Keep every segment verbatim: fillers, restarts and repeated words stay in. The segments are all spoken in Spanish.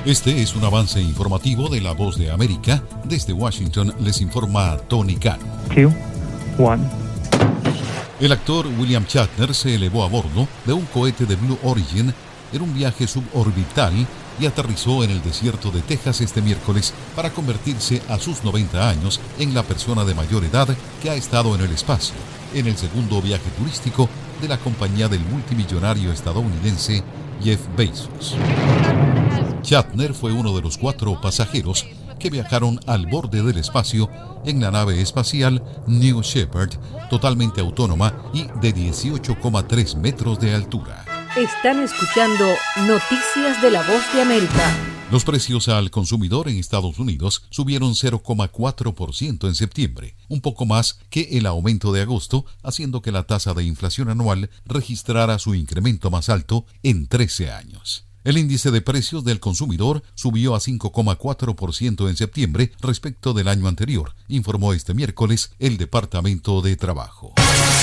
Este es un avance informativo de La Voz de América. Desde Washington les informa Tony Khan. two, one. El actor William Shatner se elevó a bordo de un cohete de Blue Origin en un viaje suborbital y aterrizó en el desierto de Texas este miércoles para convertirse a sus noventa años en la persona de mayor edad que ha estado en el espacio, en el segundo viaje turístico de la compañía del multimillonario estadounidense Jeff Bezos. Shatner fue uno de los cuatro pasajeros que viajaron al borde del espacio en la nave espacial New Shepard, totalmente autónoma y de dieciocho coma tres metros de altura. Están escuchando Noticias de La Voz de América. Los precios al consumidor en Estados Unidos subieron cero coma cuatro por ciento en septiembre, un poco más que el aumento de agosto, haciendo que la tasa de inflación anual registrara su incremento más alto en trece años. El índice de precios del consumidor subió a cinco coma cuatro por ciento en septiembre respecto del año anterior, informó este miércoles el Departamento de Trabajo.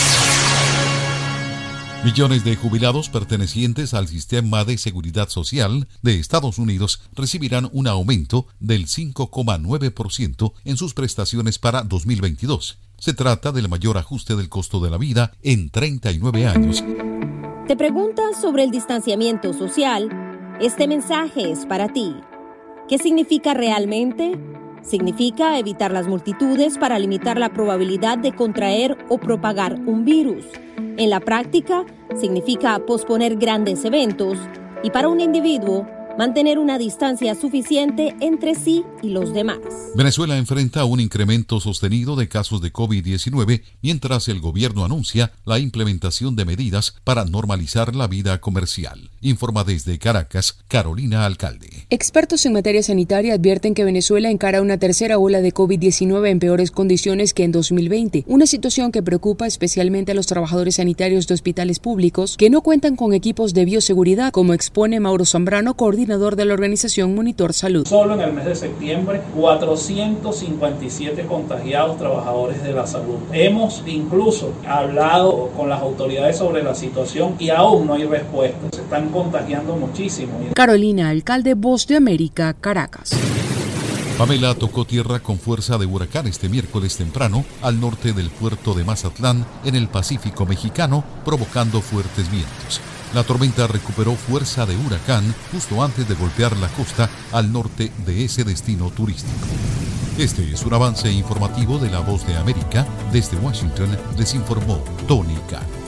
Millones de jubilados pertenecientes al sistema de seguridad social de Estados Unidos recibirán un aumento del cinco coma nueve por ciento en sus prestaciones para dos mil veintidós. Se trata del mayor ajuste del costo de la vida en treinta y nueve años. ¿Te preguntas sobre el distanciamiento social? Este mensaje es para ti. ¿Qué significa realmente? Significa evitar las multitudes para limitar la probabilidad de contraer o propagar un virus. En la práctica, significa posponer grandes eventos y para un individuo, mantener una distancia suficiente entre sí y los demás. Venezuela enfrenta un incremento sostenido de casos de COVID diecinueve mientras el gobierno anuncia la implementación de medidas para normalizar la vida comercial. Informa desde Caracas, Carolina Alcalde. Expertos en materia sanitaria advierten que Venezuela encara una tercera ola de COVID diecinueve en peores condiciones que en dos mil veinte, una situación que preocupa especialmente a los trabajadores sanitarios de hospitales públicos que no cuentan con equipos de bioseguridad, como expone Mauro Zambrano, coordinador de la organización Monitor Salud. Solo en el mes de septiembre, cuatrocientos cincuenta y siete contagiados trabajadores de la salud. Hemos incluso hablado con las autoridades sobre la situación y aún no hay respuesta. Se están contagiando muchísimo. Carolina Alcalde, Voz de América, Caracas. Pamela tocó tierra con fuerza de huracán este miércoles temprano al norte del puerto de Mazatlán, en el Pacífico mexicano, provocando fuertes vientos. La tormenta recuperó fuerza de huracán justo antes de golpear la costa al norte de ese destino turístico. Este es un avance informativo de La Voz de América. Desde Washington les informó Tony Khan.